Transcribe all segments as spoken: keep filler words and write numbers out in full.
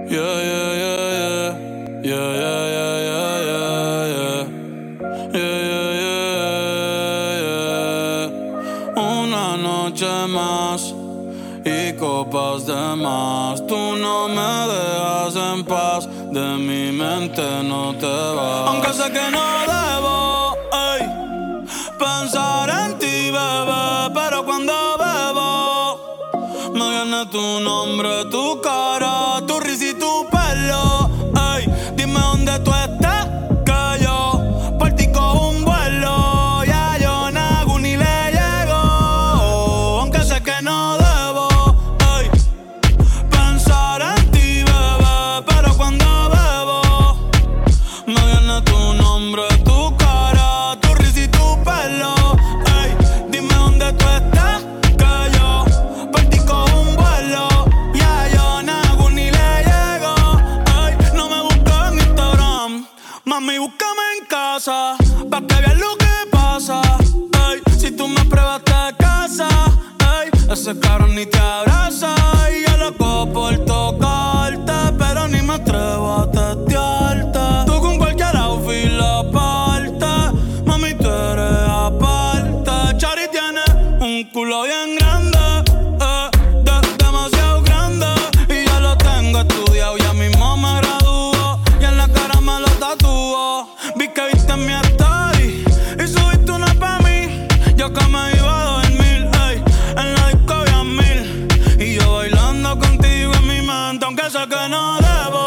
Yeah, yeah, yeah, yeah. Yeah, yeah, yeah, yeah, yeah, yeah. Yeah, yeah, yeah, yeah. Una noche más y copas de más. Tú no me dejas en paz, de mi mente no te vas. Aunque sé que no debo, ey, pensar en ti, bebé, pero cuando bebo me viene tu nombre, tu cara, tu risa y tu pelo. Ey, dime dónde tú estás, que yo por ti cojo un vuelo. Ya yo nago ni le llego, aunque sé que no debo, ey, pensar en ti, bebé, pero cuando bebo me viene tu nombre, tu cara, tu risa y tu pelo. Ey, dime dónde tú estás, que yo por ti cojo un vuelo. Ya yo nago ni le llego. Ey, no me busques en Instagram, mami, búscame en casa, pa' que veas lo que pasa. Ey, si tú me pruebas te casa, ey, ese cabrón ni te abraza. Y yo loco por tocarte, pero ni me atrevo a testearte. Tú con cualquier outfit la parte, mami, tú eres aparte. Chari tiene un culo bien grande, eh, de- demasiado grande. Y ya lo tengo estudiado, ya mismo me gradúo. Y en la cara me lo tatúo. Vi que viste mi story y subiste una pa' mí. Yo que me iba a dormir, ey, en la disco había mil. Y yo bailando contigo en mi mente, aunque sé que no debo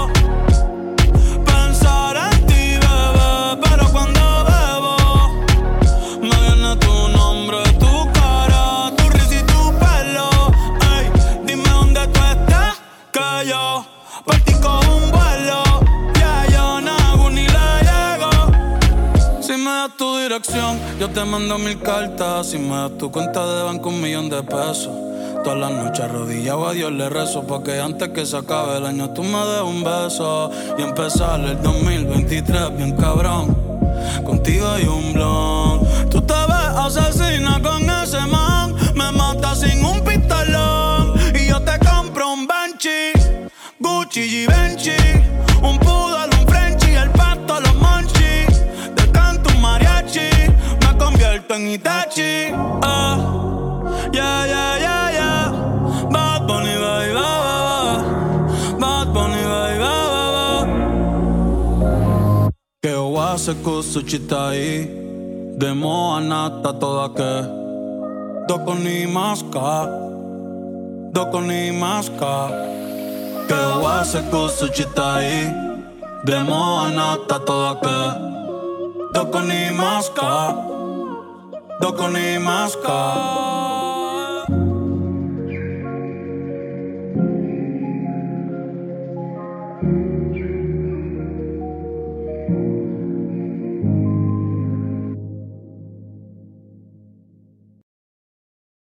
pensar en ti, bebé, pero cuando bebo me viene tu nombre, tu cara, tu risa y tu pelo. Ey, dime dónde tú estás, que yo por ti cojo un vuelo. Ya yo nago ni le llego. Si me das tu dirección, yo te mando mil cartas. Si me das tu cuenta de banco, un millón de pesos. Todas las noches arrodillado a Dios le rezo, porque antes que se acabe el año tú me des un beso y empezar el dos mil veintitrés bien cabrón. Contigo hay un blon. Tú te ves asesina con ese man, me matas sin un pistolón. Y yo te compro un Benchi, Gucci y Benchi, un poodle, un Frenchie, el pasto, los monchis. Te canto un mariachi, me convierto en Itachi. Ah, yeah, yeah, yeah, yeah. Bad Bunny, baby, ba, ba, ba. Bad Bunny, baby, ba, ba, ba. Que oase kusuchitai, demo anata toda que. Doko ni maska, doko ni maska. Que oase kusuchitai, demo anata toda que. Doko ni maska, doko ni maska.